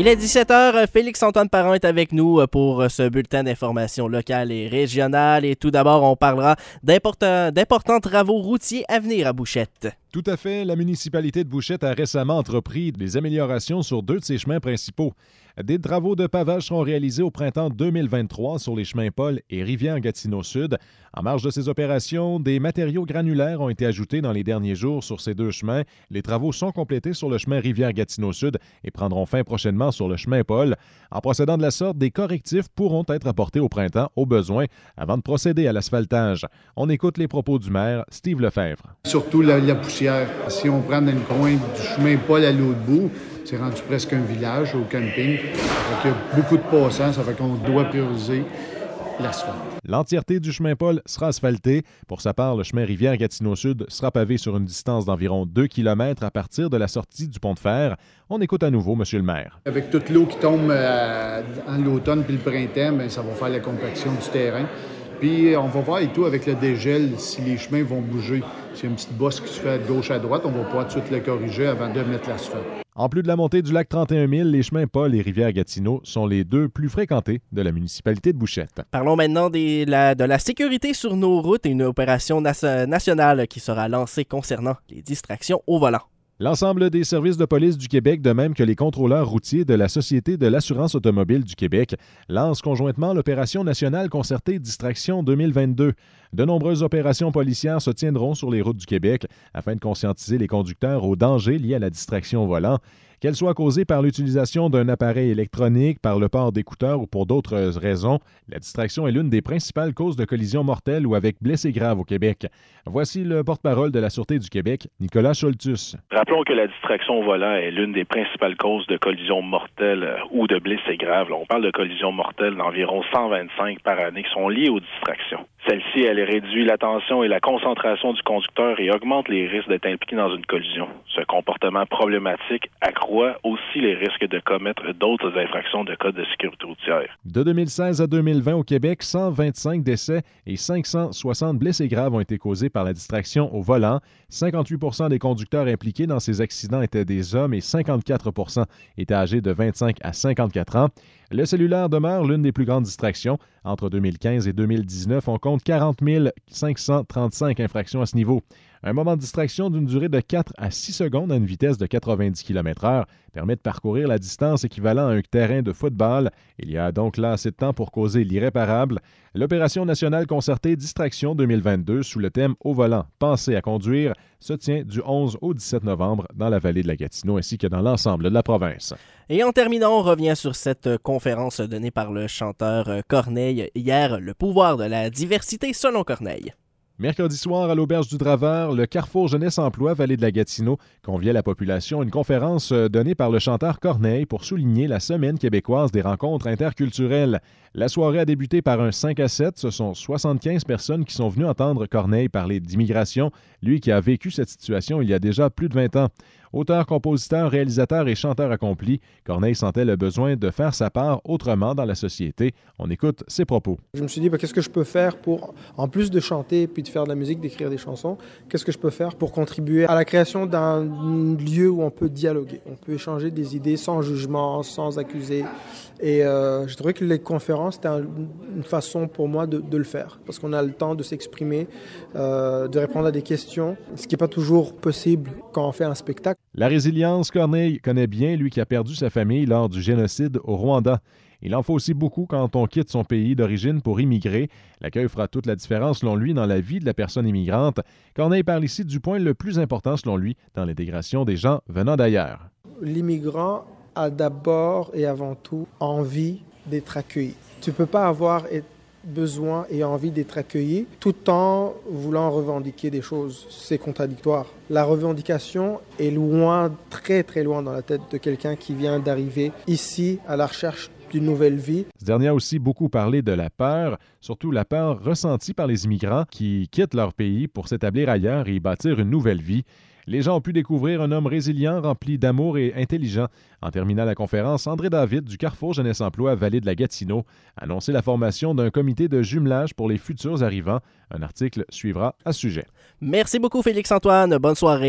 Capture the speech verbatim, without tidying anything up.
Il est dix-sept heures, Félix-Antoine Parent est avec nous pour ce bulletin d'information locale et régionale. Et tout d'abord, on parlera d'importants, d'importants travaux routiers à venir à Bouchette. Tout à fait. La municipalité de Bouchette a récemment entrepris des améliorations sur deux de ses chemins principaux. Des travaux de pavage seront réalisés au printemps deux mille vingt-trois sur les chemins Paul et Rivière-Gatineau-Sud. En marge de ces opérations, des matériaux granulaires ont été ajoutés dans les derniers jours sur ces deux chemins. Les travaux sont complétés sur le chemin Rivière-Gatineau-Sud et prendront fin prochainement sur le chemin Paul. En procédant de la sorte, des correctifs pourront être apportés au printemps au besoin avant de procéder à l'asphaltage. On écoute les propos du maire, Steve Lefebvre. Surtout la, la poussière. Si on prend dans le coin du chemin Paul à l'autre bout, c'est rendu presque un village au camping. Il y a beaucoup de passants, ça fait qu'on doit prioriser l'asphalte. L'entièreté du chemin Paul sera asphaltée. Pour sa part, le chemin Rivière-Gatineau-Sud sera pavé sur une distance d'environ deux kilomètres à partir de la sortie du pont de fer. On écoute à nouveau M. le maire. Avec toute l'eau qui tombe euh, en l'automne puis le printemps, bien, ça va faire la compaction du terrain. Puis on va voir et tout avec le dégel si les chemins vont bouger. S'il y a une petite bosse qui se fait de gauche à droite, on va pouvoir tout de suite le corriger avant de mettre l'asphalte. En plus de la montée du lac trente et un mille, les chemins Paul et Rivière-Gatineau sont les deux plus fréquentés de la municipalité de Bouchette. Parlons maintenant des, la, de la sécurité sur nos routes et une opération nas- nationale qui sera lancée concernant les distractions au volant. L'ensemble des services de police du Québec, de même que les contrôleurs routiers de la Société de l'assurance automobile du Québec, lancent conjointement l'opération nationale concertée Distraction deux mille vingt-deux. De nombreuses opérations policières se tiendront sur les routes du Québec afin de conscientiser les conducteurs aux dangers liés à la distraction au volant, qu'elle soit causée par l'utilisation d'un appareil électronique, par le port d'écouteurs ou pour d'autres raisons. La distraction est l'une des principales causes de collisions mortelles ou avec blessés graves au Québec. Voici le porte-parole de la Sûreté du Québec, Nicolas Scholtus. Rappelons que la distraction au volant est l'une des principales causes de collisions mortelles ou de blessés graves. Là, on parle de collisions mortelles d'environ cent vingt-cinq par année qui sont liées aux distractions. Celle-ci, elle réduit l'attention et la concentration du conducteur et augmente les risques d'être impliqué dans une collision. Ce comportement problématique accroît aussi les risques de commettre d'autres infractions de code de sécurité routière. De deux mille seize à deux mille vingt au Québec, cent vingt-cinq décès et cinq cent soixante blessés graves ont été causés par la distraction au volant. cinquante-huit pour cent des conducteurs impliqués dans ces accidents étaient des hommes et cinquante-quatre pour cent étaient âgés de vingt-cinq à cinquante-quatre ans. Le cellulaire demeure l'une des plus grandes distractions. Entre deux mille quinze et deux mille dix-neuf, on compte quarante mille cinq cent trente-cinq infractions à ce niveau. Un moment de distraction d'une durée de quatre à six secondes à une vitesse de quatre-vingt-dix kilomètres heure permet de parcourir la distance équivalent à un terrain de football. Il y a donc là assez de temps pour causer l'irréparable. L'opération nationale concertée Distraction deux mille vingt-deux sous le thème « Au volant, pensez à conduire » se tient du onze au dix-sept novembre dans la vallée de la Gatineau ainsi que dans l'ensemble de la province. Et en terminant, on revient sur cette conférence donnée par le chanteur Corneille hier, le pouvoir de la diversité selon Corneille. Mercredi soir, à l'Auberge du Draveur, le Carrefour Jeunesse Emploi Vallée de la Gatineau conviait la population à une conférence donnée par le chanteur Corneille pour souligner la Semaine québécoise des rencontres interculturelles. La soirée a débuté par un cinq à sept. Ce sont soixante-quinze personnes qui sont venues entendre Corneille parler d'immigration, lui qui a vécu cette situation il y a déjà plus de vingt ans. Auteur, compositeur, réalisateur et chanteur accompli, Corneille sentait le besoin de faire sa part autrement dans la société. On écoute ses propos. Je me suis dit, bah, qu'est-ce que je peux faire pour, en plus de chanter puis de faire de la musique, d'écrire des chansons, qu'est-ce que je peux faire pour contribuer à la création d'un lieu où on peut dialoguer, on peut échanger des idées sans jugement, sans accuser. Et euh, j'ai trouvé que les conférences, c'était un, une façon pour moi de, de le faire, parce qu'on a le temps de s'exprimer, euh, de répondre à des questions, ce qui n'est pas toujours possible quand on fait un spectacle. La résilience, Corneille connaît bien, lui qui a perdu sa famille lors du génocide au Rwanda. Il en faut aussi beaucoup quand on quitte son pays d'origine pour immigrer. L'accueil fera toute la différence, selon lui, dans la vie de la personne immigrante. Corneille parle ici du point le plus important, selon lui, dans l'intégration des gens venant d'ailleurs. L'immigrant a d'abord et avant tout envie d'être accueilli. Tu ne peux pas avoir besoin et envie d'être accueilli tout en voulant revendiquer des choses. C'est contradictoire. La revendication est loin, très très loin dans la tête de quelqu'un qui vient d'arriver ici à la recherche d'une nouvelle vie. Ce dernier a aussi beaucoup parlé de la peur, surtout la peur ressentie par les immigrants qui quittent leur pays pour s'établir ailleurs et y bâtir une nouvelle vie. Les gens ont pu découvrir un homme résilient, rempli d'amour et intelligent. En terminant la conférence, André David du Carrefour Jeunesse Emploi Vallée de la Gatineau a annoncé la formation d'un comité de jumelage pour les futurs arrivants. Un article suivra à ce sujet. Merci beaucoup Félix-Antoine. Bonne soirée.